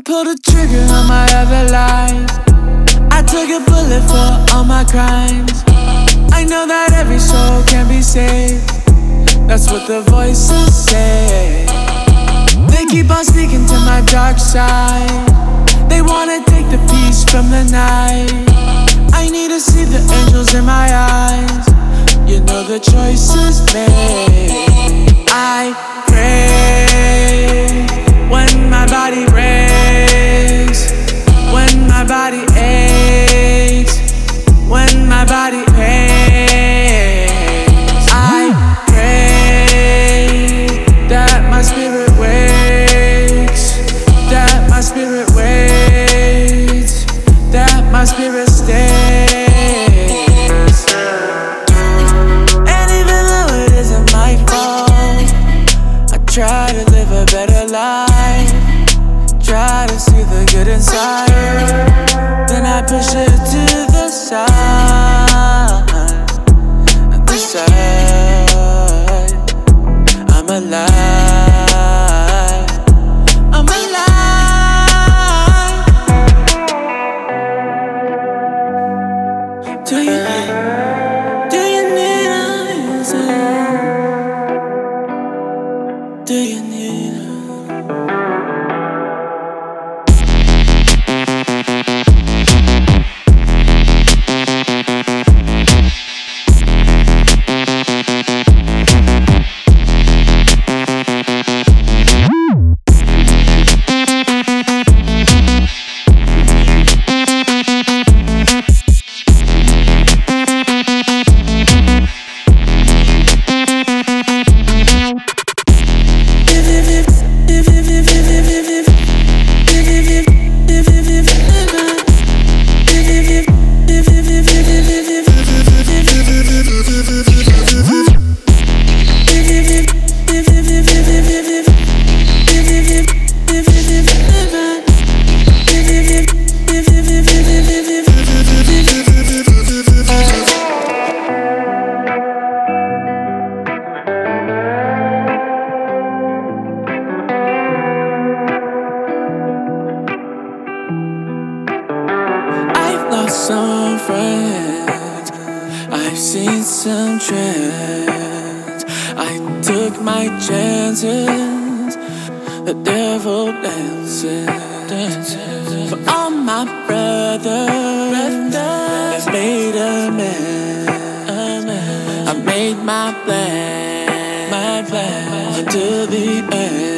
pulled the trigger on my other life. I took a bullet for all my crimes. I know that every soul can be saved. That's what the voices say. They keep on speaking to my dark side. They wanna take the peace from the night. I need to see the angels in my eyes. You know the choice is made. I pray when my body breaks, when my body aches, when my body pains. I pray that my spirit wakes, that my spirit waits, that my spirit stays. And even though it isn't my fault, I try to live a better life, try to see the good inside, then I push it to the side. The side. I'm alive. I'm alive. Do you need an answer? Do you need a some friends, I've seen some trends. I took my chances, the devil dancing. For all my brothers, I've made a man. I made my plan until the end.